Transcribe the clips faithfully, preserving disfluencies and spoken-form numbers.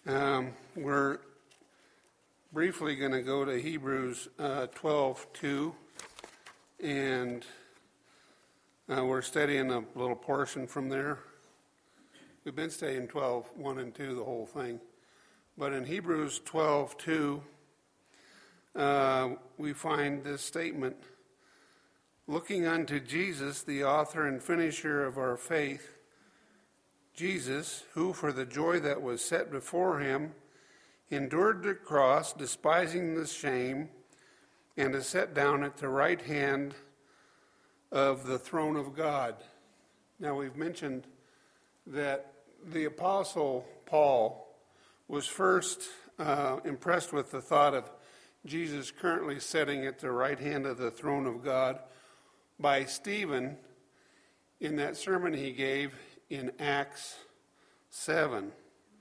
Um, we're briefly going to go to Hebrews uh, twelve two, and uh, we're studying a little portion from there. We've been studying twelve one and two, the whole thing. But in Hebrews twelve two, uh, we find this statement, looking unto Jesus, the author and finisher of our faith, Jesus, who for the joy that was set before him endured the cross, despising the shame, and is set down at the right hand of the throne of God. Now, we've mentioned that the Apostle Paul was first uh, impressed with the thought of Jesus currently sitting at the right hand of the throne of God by Stephen in that sermon he gave in Acts seven.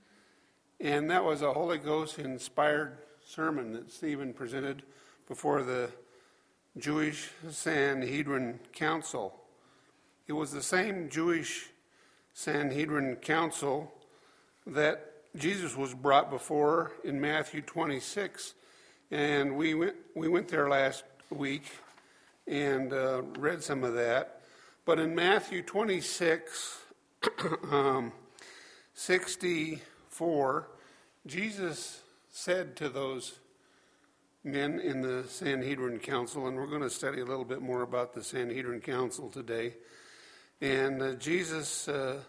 And that was a Holy Ghost inspired sermon that Stephen presented before the Jewish Sanhedrin Council. It was the same Jewish Sanhedrin Council that Jesus was brought before in Matthew twenty-six. And we went, we went there last week and uh, read some of that. But in Matthew twenty-six, um, sixty-four, Jesus said to those men in the Sanhedrin Council, and we're going to study a little bit more about the Sanhedrin Council today, and uh, Jesus uh,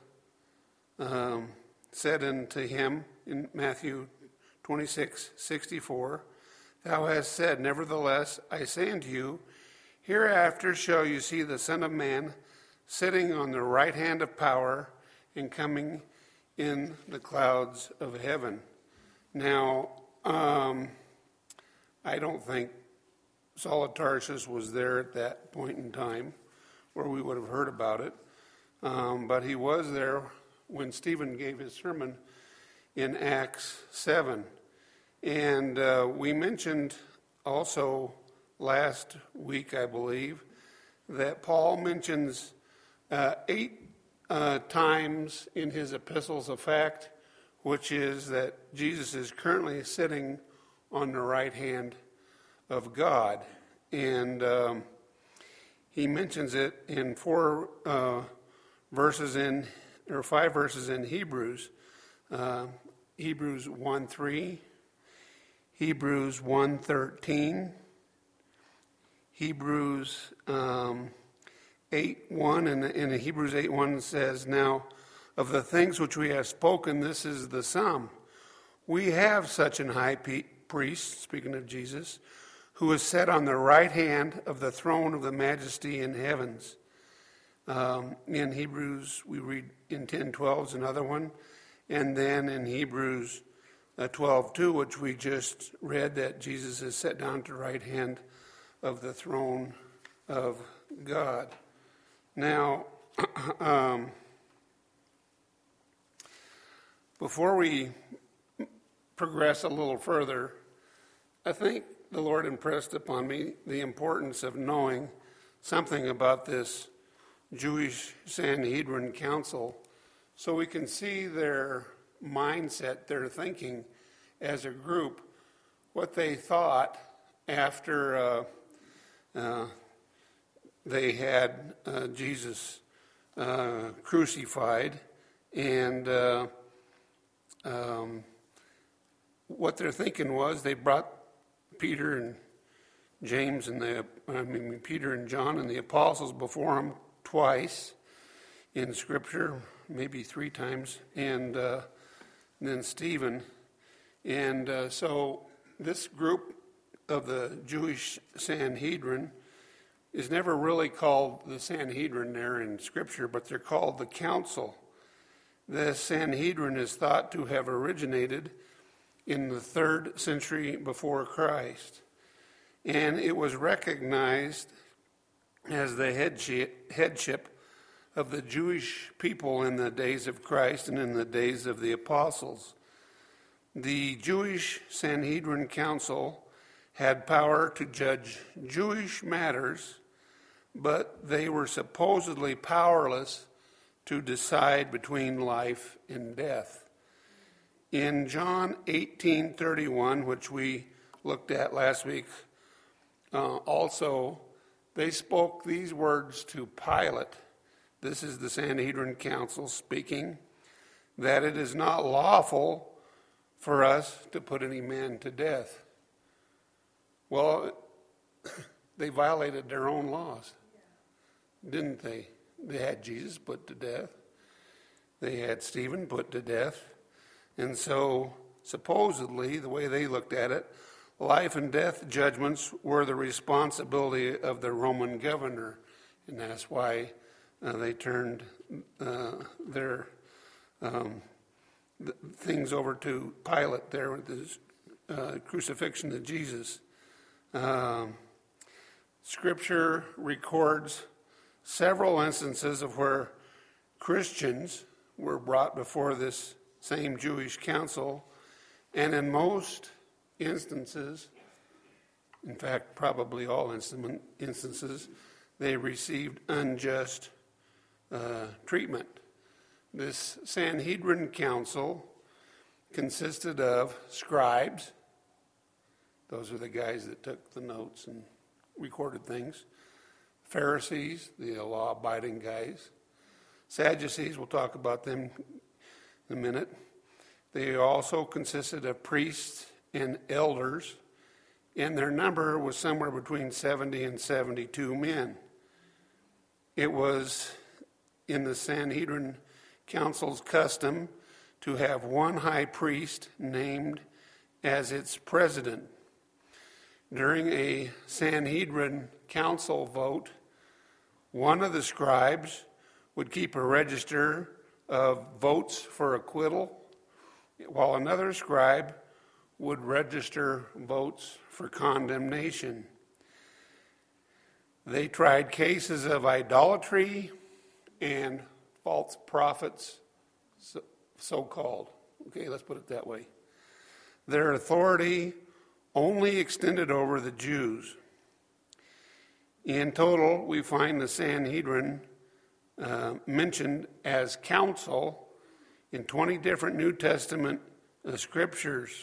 um, said unto him in Matthew twenty-six sixty-four, Thou hast said, nevertheless, I say unto you, hereafter shall you see the Son of Man sitting on the right hand of power and coming in the clouds of heaven. Now, um, I don't think Saul of Tarsus was there at that point in time where we would have heard about it. Um, but he was there when Stephen gave his sermon in Acts seven. And uh, we mentioned also last week, I believe, that Paul mentions uh, eight uh, times in his epistles a fact, which is that Jesus is currently sitting on the right hand of God. And um, he mentions it in four uh, verses in, or five verses in Hebrews. Uh, Hebrews one three, Hebrews one thirteen, Hebrews um, eight one, and in Hebrews eight one says, Now of the things which we have spoken, this is the sum. We have such an high priest, speaking of Jesus, who is set on the right hand of the throne of the majesty in heavens. Um, in Hebrews, we read in ten twelve is another one. And then in Hebrews uh, twelve two, which we just read, that Jesus is set down to the right hand of the throne of God. Now, um, before we progress a little further, I think the Lord impressed upon me the importance of knowing something about this Jewish Sanhedrin Council so we can see their mindset, their thinking as a group, what they thought after uh, uh, they had uh, Jesus uh, crucified, and uh, um, what their thinking was, they brought Peter and James and the, I mean Peter and John and the apostles before him twice in Scripture, maybe three times, and, uh, and then Stephen. And uh, so this group of the Jewish Sanhedrin is never really called the Sanhedrin there in Scripture, but they're called the Council. The Sanhedrin is thought to have originated in the third century before Christ, and it was recognized as the headship of the Jewish people in the days of Christ and in the days of the apostles. The Jewish Sanhedrin Council had power to judge Jewish matters, but they were supposedly powerless to decide between life and death. In John eighteen thirty-one, which we looked at last week, uh, also, they spoke these words to Pilate. This is the Sanhedrin Council speaking, that it is not lawful for us to put any man to death. Well, they violated their own laws, didn't they? They had Jesus put to death. They had Stephen put to death. And so, supposedly, the way they looked at it, life and death judgments were the responsibility of the Roman governor. And that's why uh, they turned uh, their um, th- things over to Pilate there with his uh, crucifixion of Jesus. Um, Scripture records several instances of where Christians were brought before this same Jewish council, and in most instances, in fact, probably all instances, they received unjust uh, treatment. This Sanhedrin council consisted of scribes. Those are the guys that took the notes and recorded things. Pharisees, the law-abiding guys. Sadducees, we'll talk about them in a minute. They also consisted of priests and elders, and their number was somewhere between seventy and seventy-two men. It was in the Sanhedrin Council's custom to have one high priest named as its president. During a Sanhedrin Council vote, one of the scribes would keep a register of votes for acquittal, while another scribe would register votes for condemnation. They tried cases of idolatry and false prophets, so, so-called. Okay, let's put it that way. Their authority only extended over the Jews. In total, we find the Sanhedrin uh, mentioned as council in twenty different New Testament uh, scriptures.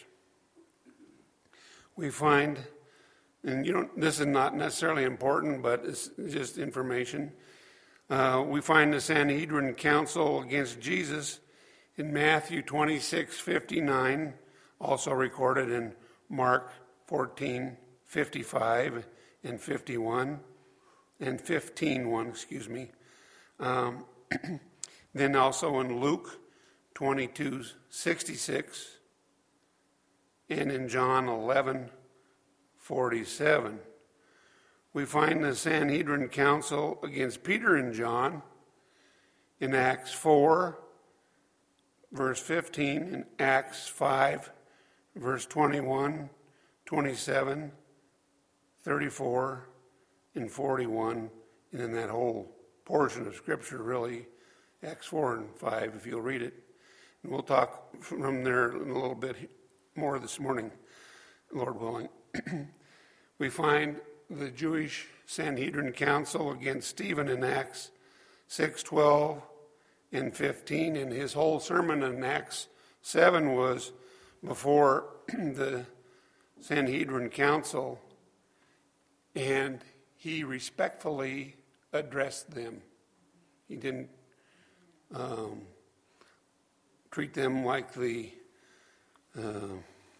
We find, and you don't, this is not necessarily important, but it's just information. Uh, we find the Sanhedrin council against Jesus in Matthew twenty-six fifty-nine, also recorded in Mark fourteen fifty-five and fifty-one, and fifteen one, excuse me. Um, then also in Luke twenty-two sixty-six, and in John eleven forty-seven. We find the Sanhedrin council against Peter and John in Acts four, verse fifteen, and Acts five, verse twenty-one, twenty-seven, thirty-four, and forty-one, and in that whole portion of Scripture, really, Acts four and five, if you'll read it. And we'll talk from there in a little bit more this morning, Lord willing. We find the Jewish Sanhedrin council against Stephen in Acts six twelve and fifteen, and his whole sermon in Acts seven was before the Sanhedrin council, and he respectfully addressed them. He didn't um, treat them like the, uh,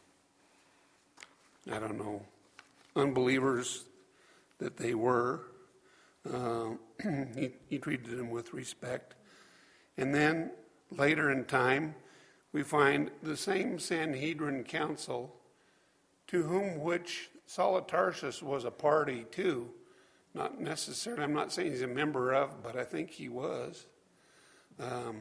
I don't know, unbelievers that they were. Uh, he, he treated them with respect. And then later in time, we find the same Sanhedrin council to whom which Saul of Tarsus was a party to. Not necessarily, I'm not saying he's a member of, but I think he was. Um,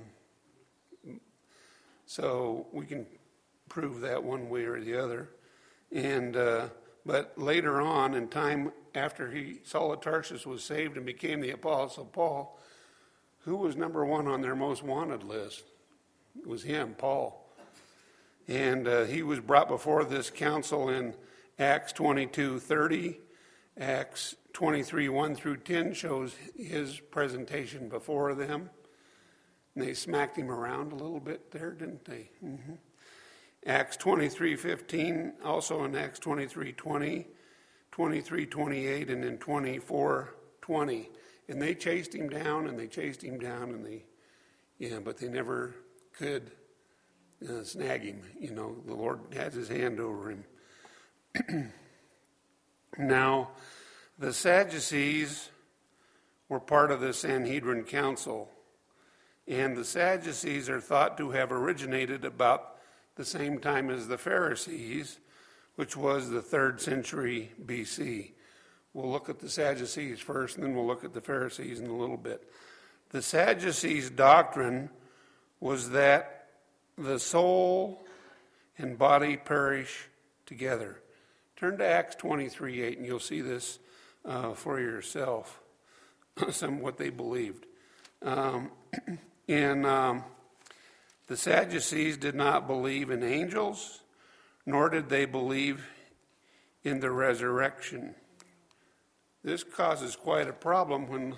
so we can prove that one way or the other. And uh, but later on in time, after he Saul of Tarsus was saved and became the Apostle Paul, who was number one on their most wanted list? It was him, Paul. And uh, he was brought before this council in Acts twenty-two thirty. Acts twenty-three one through ten shows his presentation before them. And they smacked him around a little bit there, didn't they? Mm-hmm. Acts twenty-three fifteen, also in Acts twenty-three twenty, twenty-three twenty-eight, and in twenty-four twenty. And they chased him down, and they chased him down, and they, yeah, but they never could uh, snag him. You know, the Lord has his hand over him. Now, the Sadducees were part of the Sanhedrin Council, and the Sadducees are thought to have originated about the same time as the Pharisees, which was the third century B C. We'll look at the Sadducees first, and then we'll look at the Pharisees in a little bit. The Sadducees' doctrine was that the soul and body perish together. Turn to Acts twenty-three eight, and you'll see this uh, for yourself, some what they believed. Um, and um, the Sadducees did not believe in angels, nor did they believe in the resurrection. This causes quite a problem when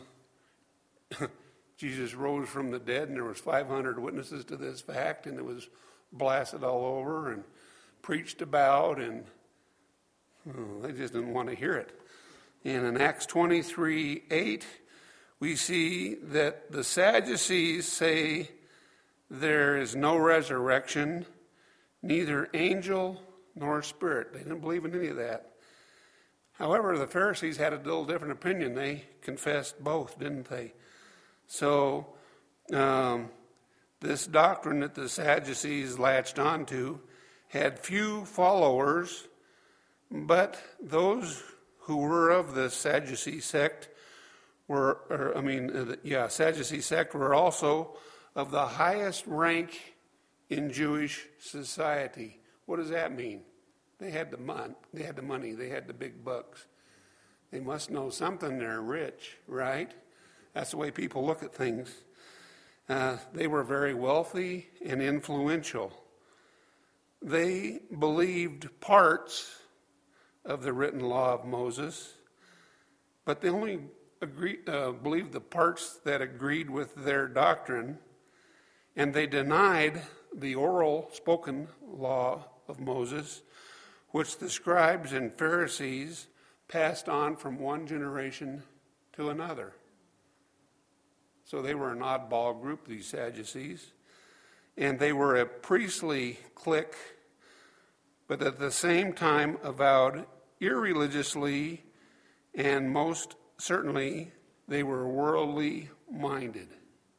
Jesus rose from the dead, and there was five hundred witnesses to this fact, and it was blasted all over and preached about, and oh, they just didn't want to hear it. And in Acts twenty-three eight, we see that the Sadducees say there is no resurrection, neither angel nor spirit. They didn't believe in any of that. However, the Pharisees had a little different opinion. They confessed both, didn't they? So um, this doctrine that the Sadducees latched onto had few followers, but those who were of the Sadducee sect were, or, I mean, uh, yeah, Sadducee sect were also of the highest rank in Jewish society. What does that mean? They had the mon- they had the money, they had the big bucks. They must know something. They're rich, right? That's the way people look at things. Uh, they were very wealthy and influential. They believed parts of the written law of Moses, but they only agree, uh, believed the parts that agreed with their doctrine, and they denied the oral spoken law of Moses, which the scribes and Pharisees passed on from one generation to another. So they were an oddball group, these Sadducees, and they were a priestly clique, but at the same time avowed irreligiously, and most certainly they were worldly minded.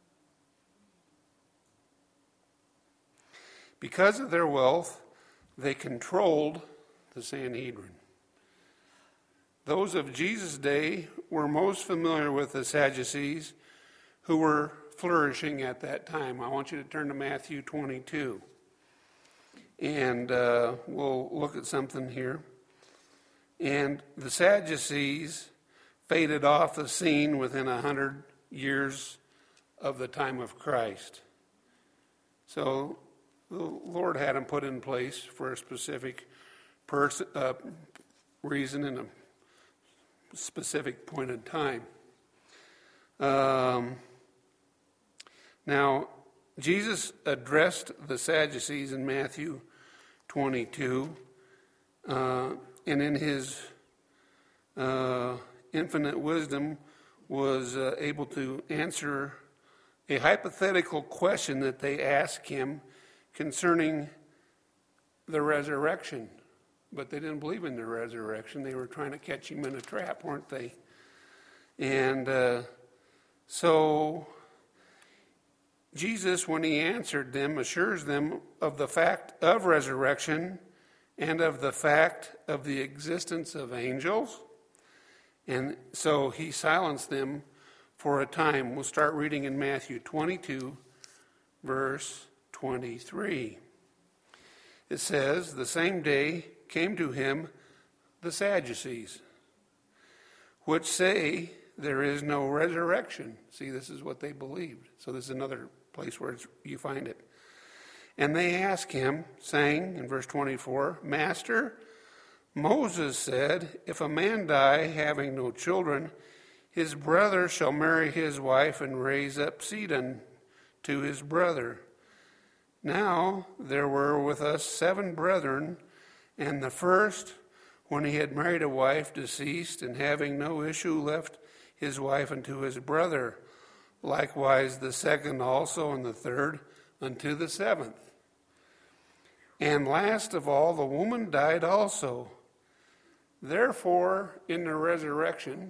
Because of their wealth, they controlled the Sanhedrin. Those of Jesus' day were most familiar with the Sadducees, who were flourishing at that time. I want you to turn to Matthew twenty-two, and uh, we'll look at something here. And the Sadducees faded off the scene within a hundred years of the time of Christ. So the Lord had them put in place for a specific pers- uh, reason and a specific point in time. Um, now, Jesus addressed the Sadducees in Matthew twenty-two, uh, and in his uh, infinite wisdom was uh, able to answer a hypothetical question that they asked him concerning the resurrection. But they didn't believe in the resurrection. They were trying to catch him in a trap, weren't they? And uh, so Jesus, when he answered them, assures them of the fact of resurrection and of the fact of the existence of angels. And so he silenced them for a time. We'll start reading in Matthew twenty-two, verse twenty-three. It says, "The same day came to him the Sadducees, which say there is no resurrection." See, this is what they believed. So this is another place where it's, you find it. "And they asked him, saying," in verse twenty-four, "Master, Moses said, if a man die having no children, his brother shall marry his wife and raise up seed unto his brother. Now there were with us seven brethren, and the first, when he had married a wife, deceased, and having no issue, left his wife unto his brother. Likewise the second also, and the third unto the seventh. And last of all, the woman died also. Therefore, in the resurrection,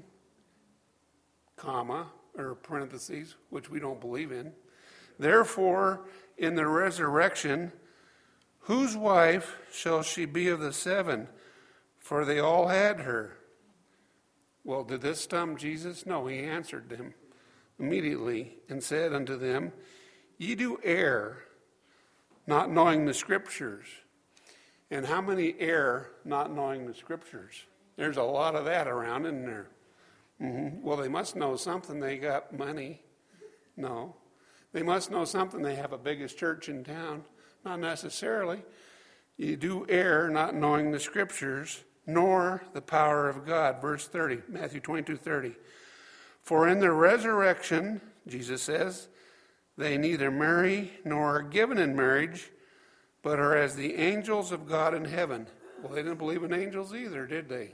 comma, or parentheses, which we don't believe in, therefore, in the resurrection, whose wife shall she be of the seven? For they all had her. Well, did this stump Jesus? No, he answered them immediately and said unto them, Ye do err, not knowing the Scriptures. And how many err not knowing the Scriptures? There's a lot of that around, isn't there? Mm-hmm. Well, they must know something. They got money. No. They must know something. They have a biggest church in town. Not necessarily. You do err not knowing the Scriptures, nor the power of God. Verse thirty, Matthew twenty-two thirty. For in the resurrection, Jesus says, they neither marry nor are given in marriage, but are as the angels of God in heaven. Well, they didn't believe in angels either, did they?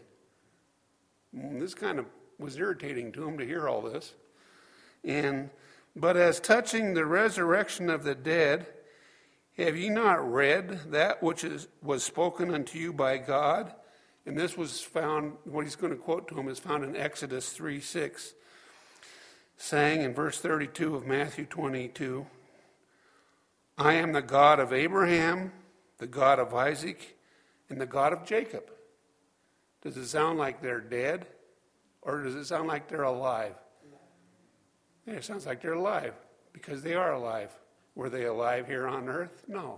This kind of was irritating to them to hear all this. And but as touching the resurrection of the dead, have ye not read that which is, was spoken unto you by God? And this was found, what he's going to quote to him is found in Exodus three six, saying in verse thirty-two of Matthew twenty-two, I am the God of Abraham, the God of Isaac, and the God of Jacob. Does it sound like they're dead, or does it sound like they're alive? Yeah, it sounds like they're alive, because they are alive. Were they alive here on earth? No.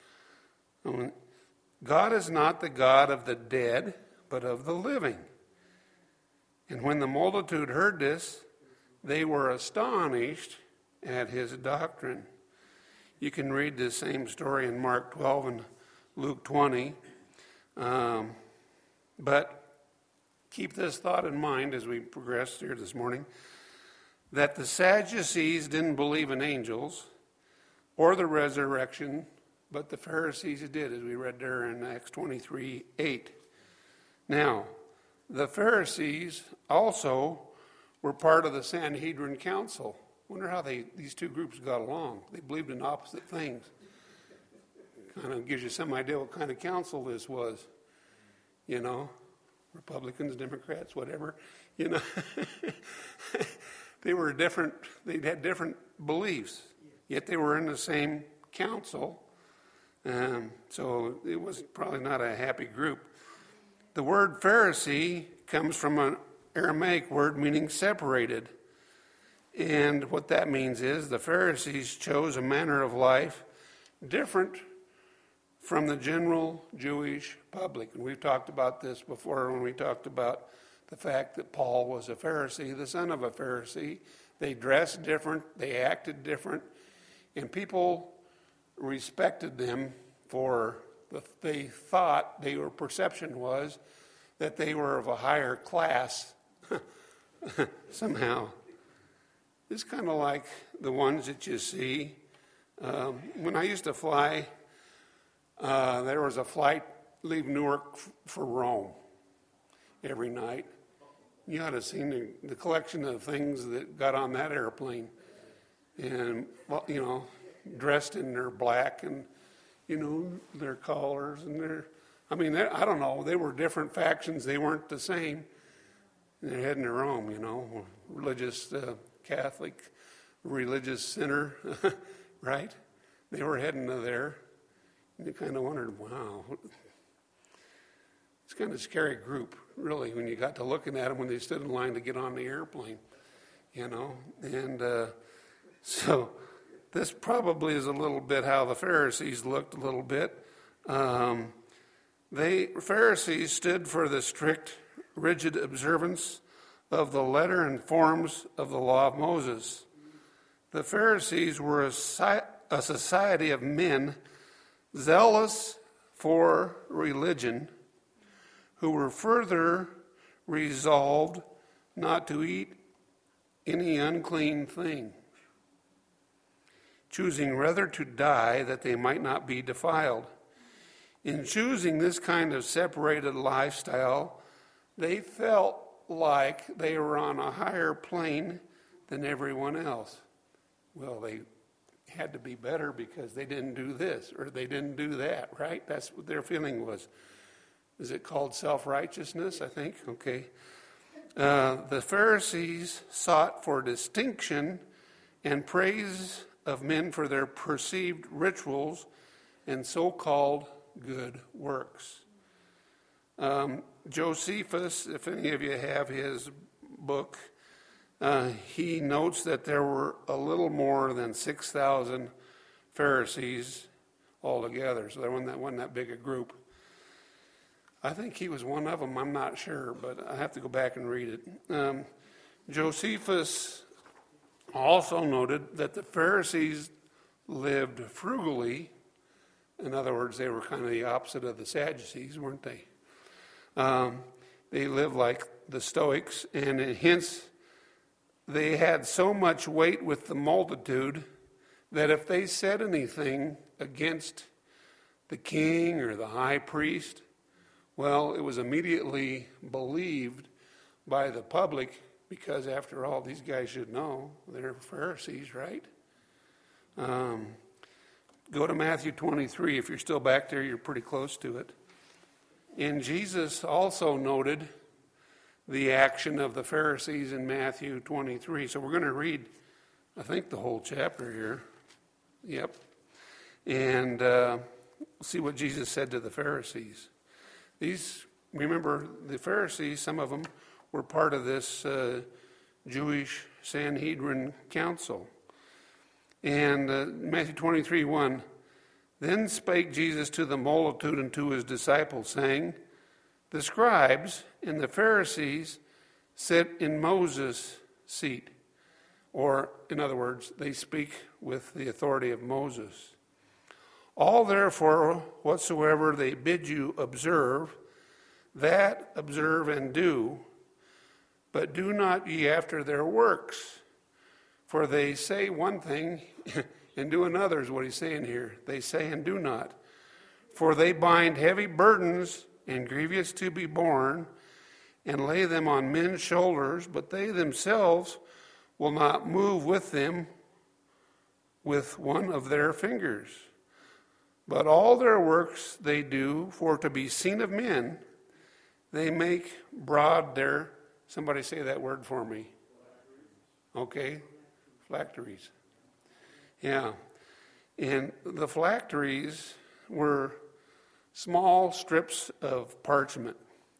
God is not the God of the dead, but of the living. And when the multitude heard this, they were astonished at his doctrine. You can read this same story in Mark twelve and Luke twenty. Um, but keep this thought in mind as we progress here this morning, that the Sadducees didn't believe in angels or the resurrection, but the Pharisees did, as we read there in Acts twenty-three eight. Now, the Pharisees also were part of the Sanhedrin Council. Wonder how they these two groups got along. They believed in opposite things. Kind of gives you some idea what kind of council this was. You know, Republicans, Democrats, whatever. You know, they were different. They had different beliefs, yet they were in the same council. Um, so it was probably not a happy group. The word Pharisee comes from an Aramaic word meaning separated. And what that means is the Pharisees chose a manner of life different from the general Jewish public. And we've talked about this before when we talked about the fact that Paul was a Pharisee, the son of a Pharisee. They dressed different, they acted different, and people respected them for the, they thought, their perception was that they were of a higher class somehow. It's kind of like the ones that you see. Um, when I used to fly, uh, there was a flight leave Newark f- for Rome every night. You ought to have seen the, the collection of things that got on that airplane. And, well, you know, dressed in their black and, you know, their collars and their, I mean, I don't know, they were different factions. They weren't the same. They're heading to Rome, you know, religious, uh, Catholic, religious center, right? They were heading to there. And you kind of wondered, wow, it's kind of a scary group, really, when you got to looking at them when they stood in line to get on the airplane, you know. And uh, so this probably is a little bit how the Pharisees looked a little bit. Um, they Pharisees stood for the strict, rigid observance of the letter and forms of the law of Moses. The Pharisees were a, a society of men zealous for religion, who were further resolved not to eat any unclean thing. choosing rather to die that they might not be defiled. In choosing this kind of separated lifestyle, they felt like they were on a higher plane than everyone else. Well, they had to be better because they didn't do this or they didn't do that, right? That's what their feeling was. Is it called self-righteousness, I think? Okay. Uh, the Pharisees sought for distinction and praise of men for their perceived rituals and so-called good works. Um, Josephus, if any of you have his book, uh, he notes that there were a little more than six thousand Pharisees altogether, so there wasn't that, wasn't that big a group. I think he was one of them, I'm not sure, but I have to go back and read it. Um, Josephus also noted that the Pharisees lived frugally. In other words, they were kind of the opposite of the Sadducees, weren't they? Um, they lived like the Stoics, and hence they had so much weight with the multitude that if they said anything against the king or the high priest, well, it was immediately believed by the public because, after all, these guys should know they're Pharisees, right? Um, go to Matthew twenty-three. If you're still back there, you're pretty close to it. And Jesus also noted the action of the Pharisees in Matthew twenty-three. So we're going to read, I think, the whole chapter here. Yep. And uh, see what Jesus said to the Pharisees. These, remember, the Pharisees, some of them were part of this uh, Jewish Sanhedrin council. And uh, Matthew twenty-three, one, then spake Jesus to the multitude and to his disciples, saying, the scribes and the Pharisees sit in Moses' seat. Or, in other words, they speak with the authority of Moses. All therefore, whatsoever they bid you observe, that observe and do, but do not ye after their works. For they say one thing and do another, is what he's saying here. They say and do not. For they bind heavy burdens and grievous to be borne, and lay them on men's shoulders, but they themselves will not move with them with one of their fingers. But all their works they do for to be seen of men. They make broad their, somebody say that word for me. Okay, phylacteries. Yeah, and the phylacteries were small strips of parchment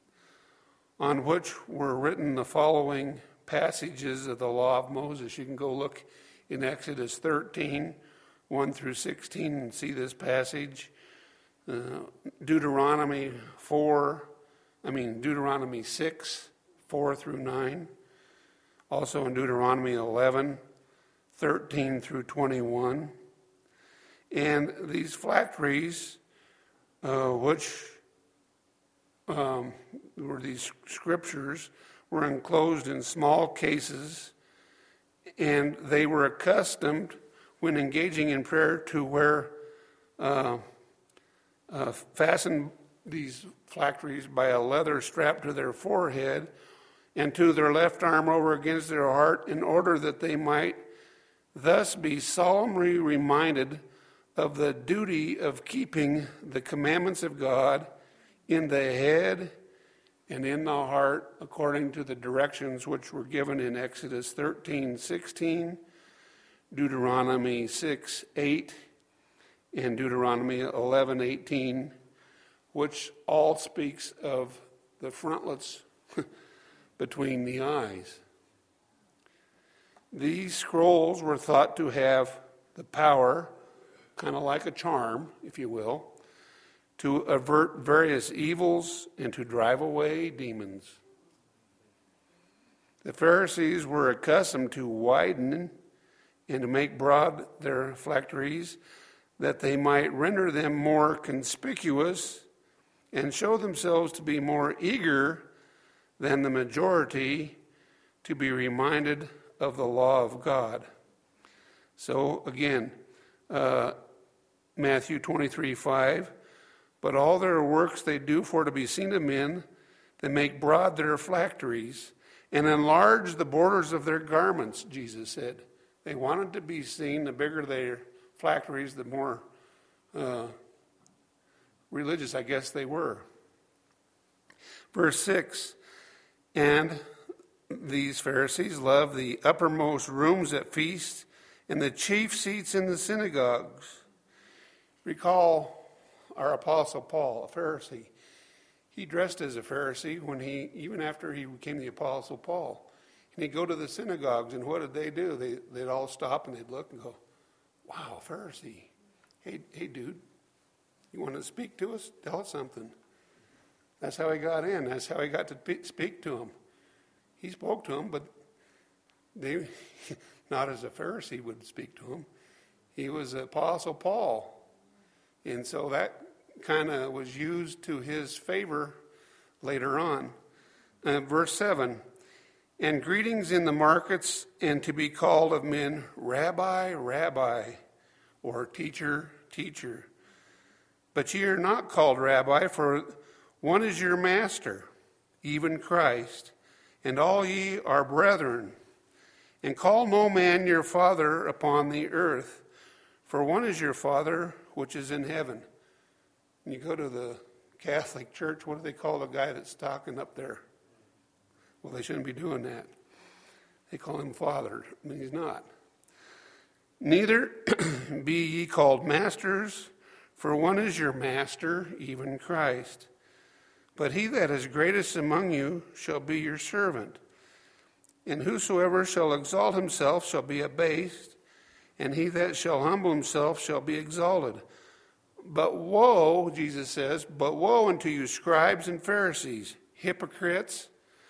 on which were written the following passages of the law of Moses. You can go look in Exodus thirteen, one through sixteen, and see this passage. Uh, Deuteronomy four, I mean Deuteronomy six, four through nine. Also in Deuteronomy eleven, thirteen through twenty-one. And these phylacteries, uh, which um, were these scriptures, were enclosed in small cases, and they were accustomed, when engaging in prayer, to wear, uh, uh, fasten these phylacteries by a leather strap to their forehead and to their left arm over against their heart, in order that they might thus be solemnly reminded of the duty of keeping the commandments of God in the head and in the heart, according to the directions which were given in Exodus thirteen, sixteen, Deuteronomy six, eight, and Deuteronomy eleven, eighteen, which all speaks of the frontlets between the eyes. These scrolls were thought to have the power, kind of like a charm, if you will, to avert various evils and to drive away demons. The Pharisees were accustomed to widen and to make broad their phylacteries, that they might render them more conspicuous and show themselves to be more eager than the majority to be reminded of the law of God. So again, uh, Matthew twenty-three five. But all their works they do for to be seen of men. They make broad their phylacteries and enlarge the borders of their garments, Jesus said. They wanted to be seen. The bigger their phylacteries, the more uh, religious, I guess, they were. Verse six, and these Pharisees loved the uppermost rooms at feasts and the chief seats in the synagogues. Recall our Apostle Paul, a Pharisee. He dressed as a Pharisee when he, even after he became the Apostle Paul. And he'd go to the synagogues, and what did they do? They, they'd all stop and they'd look and go, wow, Pharisee. Hey, hey, dude, you want to speak to us? Tell us something. That's how he got in. That's how he got to speak to him. He spoke to him, but they, not as a Pharisee would speak to him. He was Apostle Paul. And so that kind of was used to his favor later on. Uh, verse seven, and greetings in the markets, and to be called of men, Rabbi, Rabbi, or teacher, teacher. But ye are not called Rabbi, for one is your master, even Christ, and all ye are brethren. And call no man your father upon the earth, for one is your Father which is in heaven. When you go to the Catholic Church, what do they call the guy that's talking up there? Well, they shouldn't be doing that. They call him Father. I mean, he's not. Neither be ye called masters, for one is your master, even Christ. But he that is greatest among you shall be your servant. And whosoever shall exalt himself shall be abased, and he that shall humble himself shall be exalted. But woe, Jesus says, but woe unto you, scribes and Pharisees, hypocrites,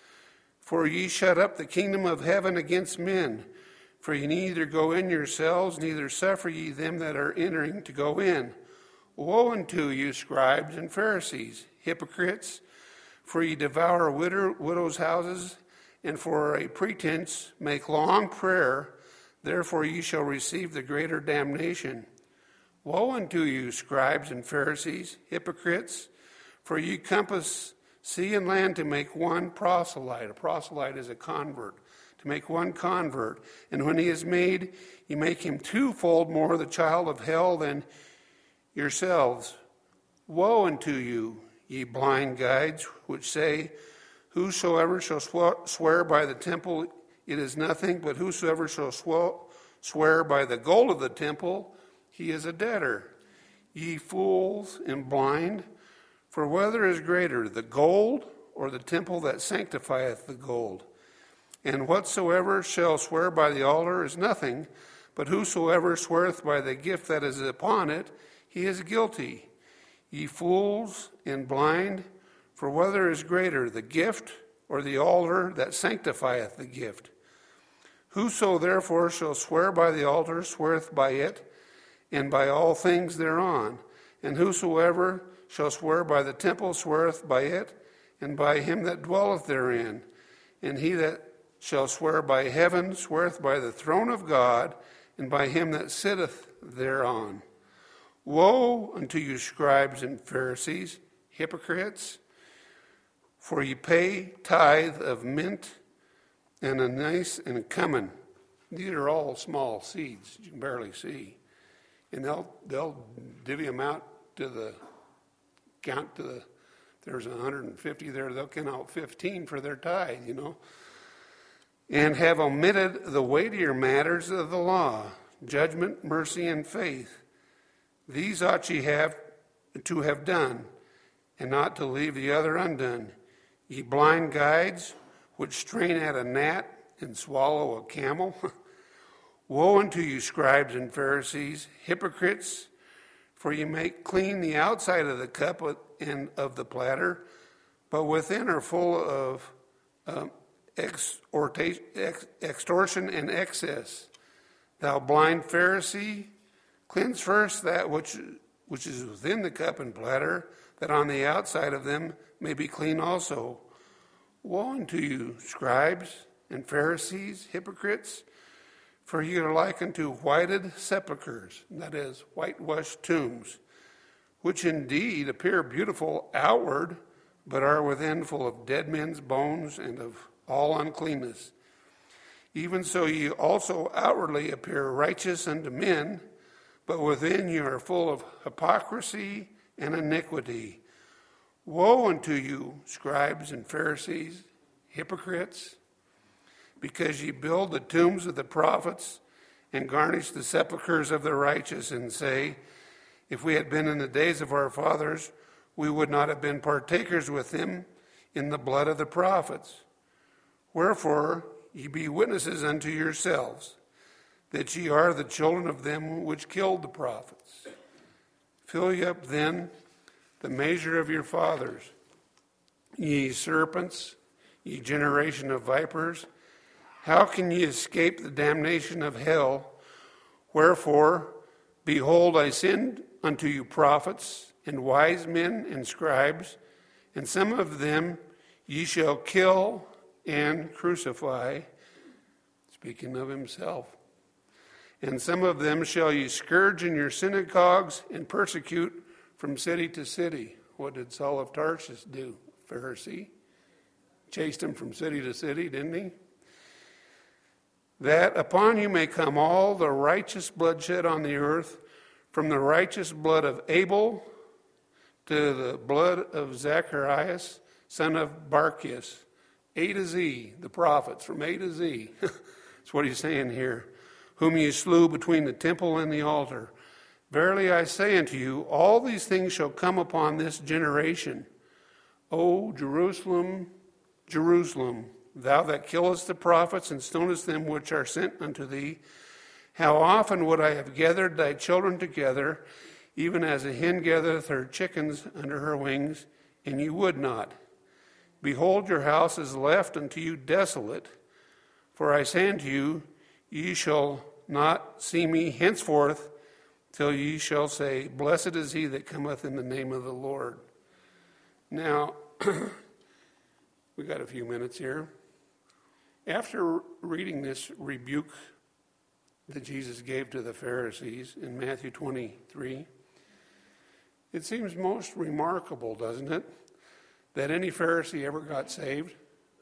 for ye shut up the kingdom of heaven against men. For ye neither go in yourselves, neither suffer ye them that are entering to go in. Woe unto you, scribes and Pharisees, hypocrites, for ye devour widow, widows' houses, and for a pretense make long prayer, therefore ye shall receive the greater damnation. Woe unto you, scribes and Pharisees, hypocrites, for ye compass sea and land to make one proselyte. A proselyte is a convert. To make one convert. And when he is made, ye make him twofold more the child of hell than yourselves. Woe unto you, ye blind guides, which say, whosoever shall swear by the temple, it is nothing, but whosoever shall swear by the gold of the temple, he is a debtor. Ye fools and blind, for whether is greater, the gold or the temple that sanctifieth the gold? And whatsoever shall swear by the altar is nothing, but whosoever sweareth by the gift that is upon it, he is guilty. Ye fools and blind, for whether is greater, the gift or the altar that sanctifieth the gift? Whoso therefore shall swear by the altar sweareth by it, and by all things thereon. And whosoever shall swear by the temple sweareth by it, and by him that dwelleth therein. And he that shall swear by heaven sweareth by the throne of God, and by him that sitteth thereon. Woe unto you, scribes and Pharisees, hypocrites, for ye pay tithe of mint and anise and cumin. These are all small seeds you can barely see. And they'll they'll divvy them out to the count to the, if there's one hundred fifty there, they'll count out fifteen for their tithe, you know. And have omitted the weightier matters of the law, judgment, mercy, and faith. These ought ye have to have done, and not to leave the other undone. Ye blind guides, which strain at a gnat and swallow a camel. Woe unto you, scribes and Pharisees, hypocrites, for ye make clean the outside of the cup and of the platter, but within are full of um, extortion and excess. Thou blind Pharisee, cleanse first that which, which is within the cup and platter, that on the outside of them may be clean also. Woe unto you, scribes and Pharisees, hypocrites, For ye are like unto whited sepulchres, that is, whitewashed tombs, which indeed appear beautiful outward, but are within full of dead men's bones and of all uncleanness. Even so ye also outwardly appear righteous unto men, but within you are full of hypocrisy and iniquity. Woe unto you, scribes and Pharisees, hypocrites, because ye build the tombs of the prophets and garnish the sepulchres of the righteous, and say, if we had been in the days of our fathers, we would not have been partakers with them in the blood of the prophets. Wherefore ye be witnesses unto yourselves, that ye are the children of them which killed the prophets. Fill ye up then the measure of your fathers, ye serpents, ye generation of vipers. How can ye escape the damnation of hell? Wherefore, behold, I send unto you prophets and wise men and scribes, and some of them ye shall kill and crucify, speaking of himself. And some of them shall ye scourge in your synagogues and persecute from city to city. What did Saul of Tarsus do? Pharisee. Chased him from city to city, didn't he? That upon you may come all the righteous bloodshed on the earth, from the righteous blood of Abel to the blood of Zacharias, son of Barchias. A to Z, the prophets, from A to Z. That's what he's saying here. Whom ye slew between the temple and the altar. Verily I say unto you, all these things shall come upon this generation. O Jerusalem, Jerusalem, thou that killest the prophets and stonest them which are sent unto thee, how often would I have gathered thy children together, even as a hen gathereth her chickens under her wings, and ye would not. Behold, your house is left unto you desolate. For I say unto you, ye shall not see me henceforth, till ye shall say, blessed is he that cometh in the name of the Lord. Now, we got a few minutes here. After reading this rebuke that Jesus gave to the Pharisees in Matthew twenty-three, it seems most remarkable, doesn't it, that any Pharisee ever got saved?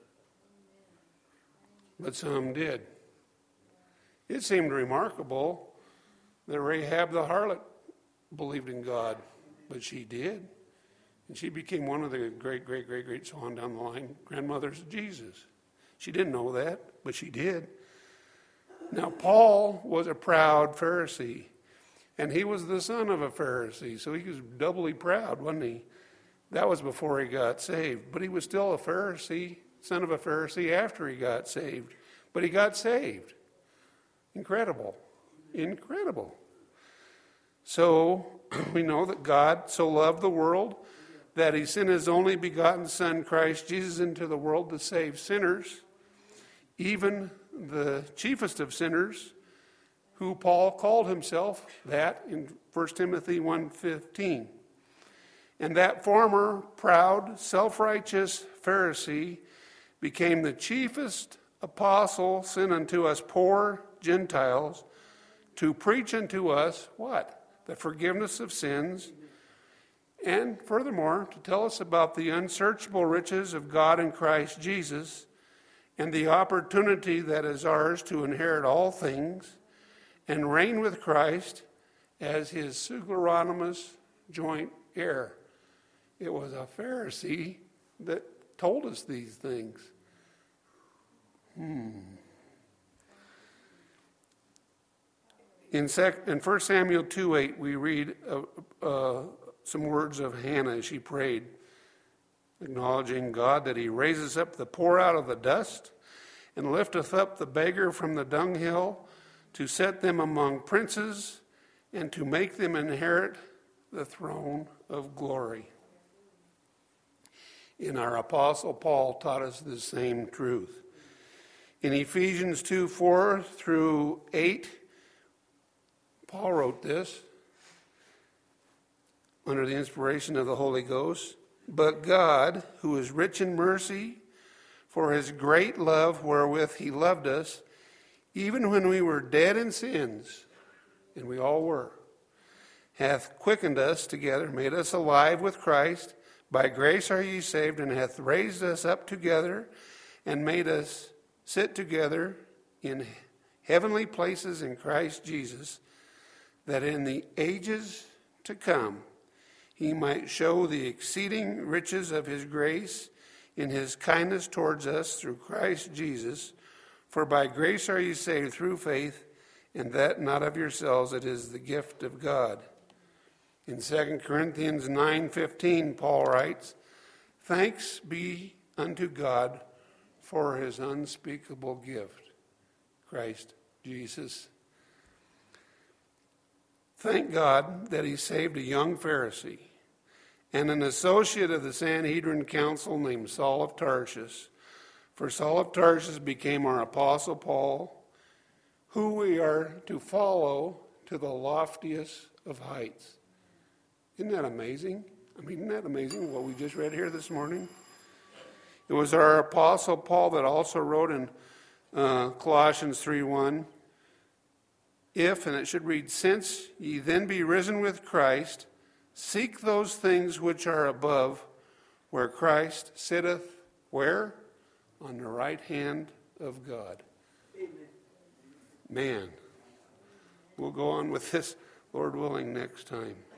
But some did. It seemed remarkable that Rahab the harlot believed in God, but she did. And she became one of the great, great, great, great, so on down the line, grandmothers of Jesus. She didn't know that, but she did. Now, Paul was a proud Pharisee, and he was the son of a Pharisee, so he was doubly proud, wasn't he? That was before he got saved. But he was still a Pharisee, son of a Pharisee after he got saved. But he got saved. Incredible. Incredible. So we know that God so loved the world that he sent his only begotten Son, Christ Jesus, into the world to save sinners, even the chiefest of sinners, who Paul called himself that in First Timothy one fifteen. And that former proud, self-righteous Pharisee became the chiefest apostle sent unto us poor Gentiles to preach unto us what? The forgiveness of sins, and furthermore, to tell us about the unsearchable riches of God in Christ Jesus and the opportunity that is ours to inherit all things and reign with Christ as his pseudoronymous joint heir. It was a Pharisee that told us these things. Hmm. In, sec, in First Samuel two eight, we read uh, uh, some words of Hannah as she prayed, acknowledging God that he raises up the poor out of the dust and lifteth up the beggar from the dunghill, to set them among princes and to make them inherit the throne of glory. And our Apostle Paul taught us the same truth. In Ephesians two four through eight, Paul wrote this under the inspiration of the Holy Ghost. But God, who is rich in mercy, for his great love wherewith he loved us, even when we were dead in sins, and we all were, hath quickened us together, made us alive with Christ. By grace are ye saved, and hath raised us up together, and made us sit together in heavenly places in Christ Jesus, that in the ages to come he might show the exceeding riches of his grace in his kindness towards us through Christ Jesus. For by grace are ye saved through faith, and that not of yourselves, it is the gift of God. In Second Corinthians nine fifteen, Paul writes, thanks be unto God for his unspeakable gift, Christ Jesus. Thank God that he saved a young Pharisee and an associate of the Sanhedrin council named Saul of Tarsus. For Saul of Tarsus became our apostle Paul, who we are to follow to the loftiest of heights. Isn't that amazing? I mean, isn't that amazing what we just read here this morning? It was our apostle Paul that also wrote in uh, Colossians three one, if, and it should read, since ye then be risen with Christ, seek those things which are above, where Christ sitteth, where? On the right hand of God. Amen. Man, we'll go on with this, Lord willing, next time.